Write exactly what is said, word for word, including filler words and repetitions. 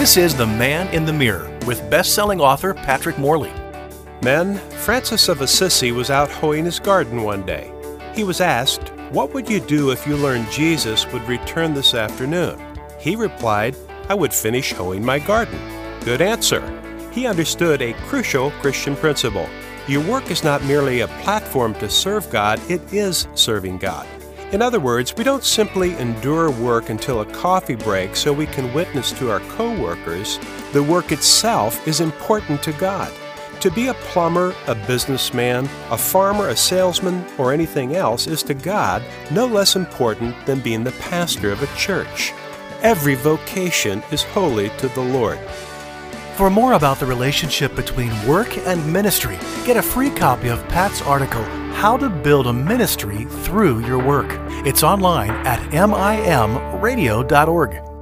This is The Man in the Mirror with best-selling author Patrick Morley. Men, Francis of Assisi was out hoeing his garden one day. He was asked, "What would you do if you learned Jesus would return this afternoon?" He replied, "I would finish hoeing my garden." Good answer. He understood a crucial Christian principle. Your work is not merely a platform to serve God, it is serving God. In other words, we don't simply endure work until a coffee break so we can witness to our co-workers. The work itself is important to God. To be a plumber, a businessman, a farmer, a salesman, or anything else is to God no less important than being the pastor of a church. Every vocation is holy to the Lord. For more about the relationship between work and ministry, get a free copy of Pat's article, How to Build a Ministry Through Your Work. It's online at M I M radio dot org.